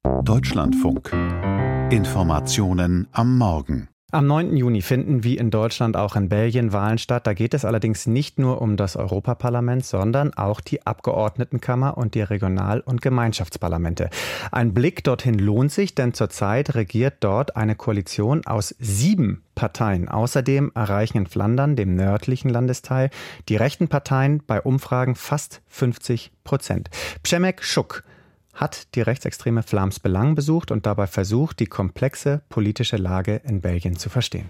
Deutschlandfunk. Informationen am Morgen. Am 9. Juni finden wie in Deutschland auch in Belgien Wahlen statt. Da geht es allerdings nicht nur um das Europaparlament, sondern auch die Abgeordnetenkammer und die Regional- und Gemeinschaftsparlamente. Ein Blick dorthin lohnt sich, denn zurzeit regiert dort eine Koalition aus 7 Parteien. Außerdem erreichen in Flandern, dem nördlichen Landesteil, die rechten Parteien bei Umfragen fast 50%. Przemek Šuk hat die rechtsextreme Vlaams Belang besucht und dabei versucht, die komplexe politische Lage in Belgien zu verstehen.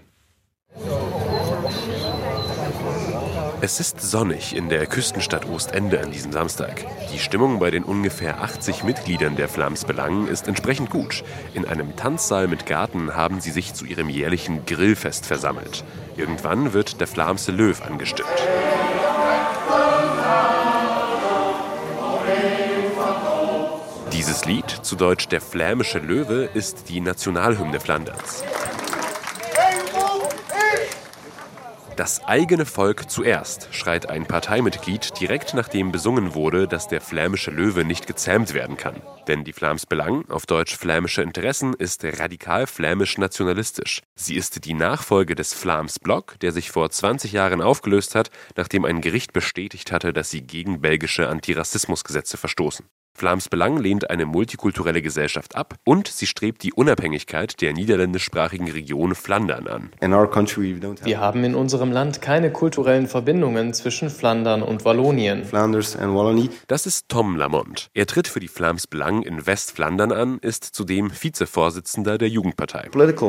Es ist sonnig in der Küstenstadt Oostende an diesem Samstag. Die Stimmung bei den ungefähr 80 Mitgliedern der Vlaams Belang ist entsprechend gut. In einem Tanzsaal mit Garten haben sie sich zu ihrem jährlichen Grillfest versammelt. Irgendwann wird der Vlaamse Löw angestimmt. Dieses Lied, zu Deutsch der flämische Löwe, ist die Nationalhymne Flanderns. Das eigene Volk zuerst, schreit ein Parteimitglied direkt nachdem besungen wurde, dass der flämische Löwe nicht gezähmt werden kann. Denn die Vlaams Belang, auf Deutsch flämische Interessen, ist radikal flämisch-nationalistisch. Sie ist die Nachfolge des Vlaams Blok, der sich vor 20 Jahren aufgelöst hat, nachdem ein Gericht bestätigt hatte, dass sie gegen belgische Antirassismusgesetze verstoßen. Vlaams Belang lehnt eine multikulturelle Gesellschaft ab und sie strebt die Unabhängigkeit der niederländischsprachigen Region Flandern an. Wir haben in unserem Land keine kulturellen Verbindungen zwischen Flandern und Wallonien. Das ist Tom Lamont. Er tritt für die Vlaams Belang in Westflandern an, ist zudem Vizevorsitzender der Jugendpartei.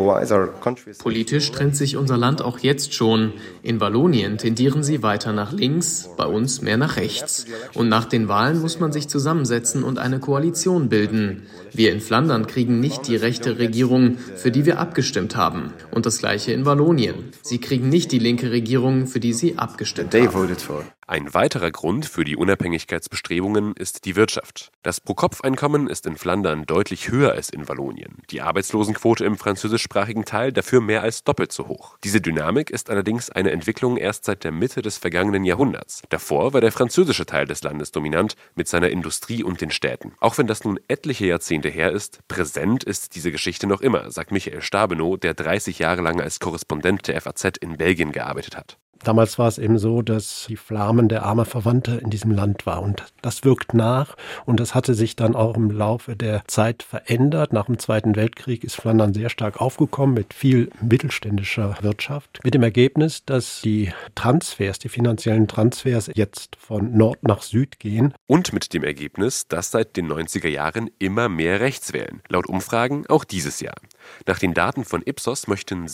Politisch trennt sich unser Land auch jetzt schon. In Wallonien tendieren sie weiter nach links, bei uns mehr nach rechts. Und nach den Wahlen muss man sich zusammensetzen und eine Koalition bilden. Wir in Flandern kriegen nicht die rechte Regierung, für die wir abgestimmt haben. Und das Gleiche in Wallonien. Sie kriegen nicht die linke Regierung, für die sie abgestimmt haben. Ein weiterer Grund für die Unabhängigkeitsbestrebungen ist die Wirtschaft. Das Pro-Kopf-Einkommen ist in Flandern deutlich höher als in Wallonien. Die Arbeitslosenquote im französischsprachigen Teil dafür mehr als doppelt so hoch. Diese Dynamik ist allerdings eine Entwicklung erst seit der Mitte des vergangenen Jahrhunderts. Davor war der französische Teil des Landes dominant mit seiner Industrie und den Städten. Auch wenn das nun etliche Jahrzehnte her ist, präsent ist diese Geschichte noch immer, sagt Michael Stabenow, der 30 Jahre lang als Korrespondent der FAZ in Belgien gearbeitet hat. Damals war es eben so, dass die Vlamen der arme Verwandte in diesem Land war. Und das wirkt nach. Und das hatte sich dann auch im Laufe der Zeit verändert. Nach dem Zweiten Weltkrieg ist Flandern sehr stark aufgekommen mit viel mittelständischer Wirtschaft. Mit dem Ergebnis, dass die Transfers, die finanziellen Transfers jetzt von Nord nach Süd gehen. Und mit dem Ergebnis, dass seit den 90er Jahren immer mehr rechts wählen. Laut Umfragen auch dieses Jahr. Nach den Daten von Ipsos möchten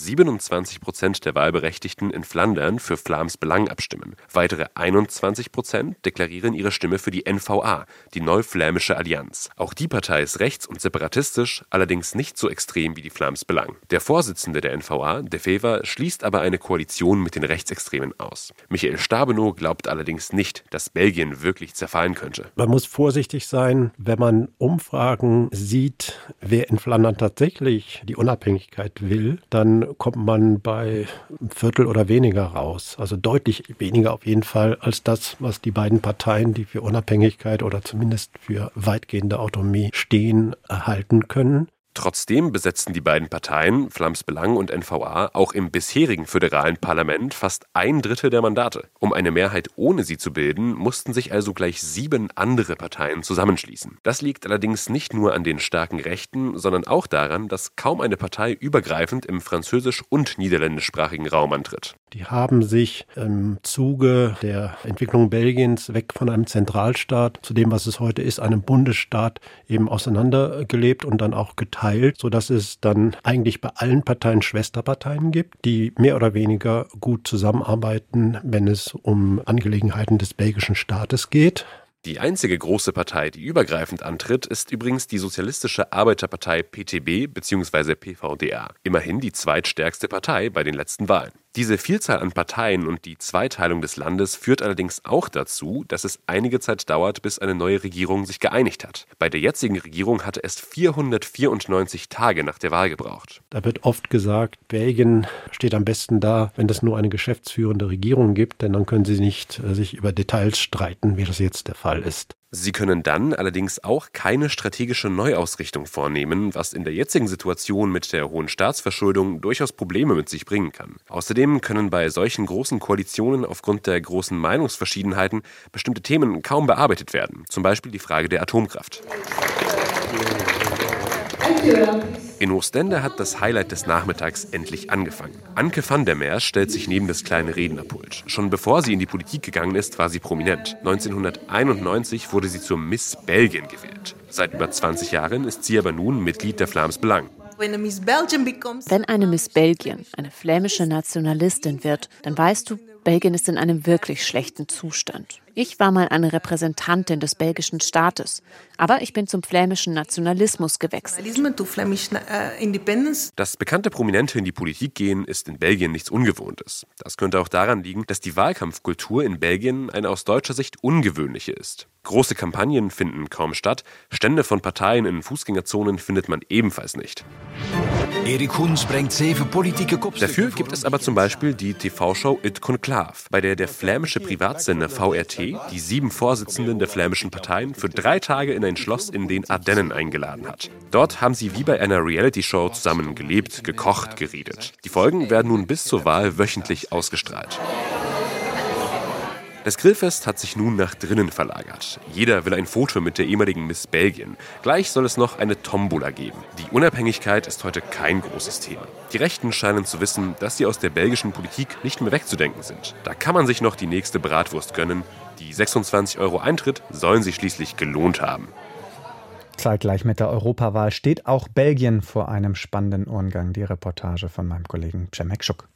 27% der Wahlberechtigten in Flandern für Vlaams Belang abstimmen. Weitere 21% deklarieren ihre Stimme für die NVA, die Neuflämische Allianz. Auch die Partei ist rechts und separatistisch, allerdings nicht so extrem wie die Vlaams Belang. Der Vorsitzende der NVA, De Wever, schließt aber eine Koalition mit den Rechtsextremen aus. Michael Stabenow glaubt allerdings nicht, dass Belgien wirklich zerfallen könnte. Man muss vorsichtig sein, wenn man Umfragen sieht, wer in Flandern tatsächlich die Unabhängigkeit will, dann kommt man bei einem Viertel oder weniger raus. Also deutlich weniger auf jeden Fall als das, was die beiden Parteien, die für Unabhängigkeit oder zumindest für weitgehende Autonomie stehen, erhalten können. Trotzdem besetzten die beiden Parteien, Vlaams Belang und NVA, auch im bisherigen föderalen Parlament fast 1/3 der Mandate. Um eine Mehrheit ohne sie zu bilden, mussten sich also gleich 7 andere Parteien zusammenschließen. Das liegt allerdings nicht nur an den starken Rechten, sondern auch daran, dass kaum eine Partei übergreifend im französisch- und niederländischsprachigen Raum antritt. Die haben sich im Zuge der Entwicklung Belgiens weg von einem Zentralstaat zu dem, was es heute ist, einem Bundesstaat, eben auseinandergelebt und dann auch geteilt, sodass es dann eigentlich bei allen Parteien Schwesterparteien gibt, die mehr oder weniger gut zusammenarbeiten, wenn es um Angelegenheiten des belgischen Staates geht. Die einzige große Partei, die übergreifend antritt, ist übrigens die Sozialistische Arbeiterpartei PTB bzw. PVDA. Immerhin die zweitstärkste Partei bei den letzten Wahlen. Diese Vielzahl an Parteien und die Zweiteilung des Landes führt allerdings auch dazu, dass es einige Zeit dauert, bis eine neue Regierung sich geeinigt hat. Bei der jetzigen Regierung hatte es 494 Tage nach der Wahl gebraucht. Da wird oft gesagt, Belgien steht am besten da, wenn es nur eine geschäftsführende Regierung gibt, denn dann können sie nicht sich über Details streiten, wie das jetzt der Fall ist. Sie können dann allerdings auch keine strategische Neuausrichtung vornehmen, was in der jetzigen Situation mit der hohen Staatsverschuldung durchaus Probleme mit sich bringen kann. Außerdem können bei solchen großen Koalitionen aufgrund der großen Meinungsverschiedenheiten bestimmte Themen kaum bearbeitet werden, zum Beispiel die Frage der Atomkraft. In Oostende hat das Highlight des Nachmittags endlich angefangen. Anke van der Merwe stellt sich neben das kleine Rednerpult. Schon bevor sie in die Politik gegangen ist, war sie prominent. 1991 wurde sie zur Miss Belgien gewählt. Seit über 20 Jahren ist sie aber nun Mitglied der Vlaams Belang. Wenn eine Miss Belgien, eine flämische Nationalistin wird, dann weißt du, Belgien ist in einem wirklich schlechten Zustand. Ich war mal eine Repräsentantin des belgischen Staates, aber ich bin zum flämischen Nationalismus gewechselt. Dass bekannte Prominente in die Politik gehen, ist in Belgien nichts Ungewohntes. Das könnte auch daran liegen, dass die Wahlkampfkultur in Belgien eine aus deutscher Sicht ungewöhnliche ist. Große Kampagnen finden kaum statt, Stände von Parteien in Fußgängerzonen findet man ebenfalls nicht. Erik Hunz bringt 7 politieke Kopstukken. Dafür gibt es aber zum Beispiel die TV-Show It Conclave, bei der der flämische Privatsender VRT die 7 Vorsitzenden der flämischen Parteien für 3 Tage in ein Schloss in den Ardennen eingeladen hat. Dort haben sie wie bei einer Reality-Show zusammen gelebt, gekocht, geredet. Die Folgen werden nun bis zur Wahl wöchentlich ausgestrahlt. Das Grillfest hat sich nun nach drinnen verlagert. Jeder will ein Foto mit der ehemaligen Miss Belgien. Gleich soll es noch eine Tombola geben. Die Unabhängigkeit ist heute kein großes Thema. Die Rechten scheinen zu wissen, dass sie aus der belgischen Politik nicht mehr wegzudenken sind. Da kann man sich noch die nächste Bratwurst gönnen. Die 26 € Eintritt sollen sich schließlich gelohnt haben. Zeitgleich mit der Europawahl steht auch Belgien vor einem spannenden Umgang. Die Reportage von meinem Kollegen Przemek Szuk.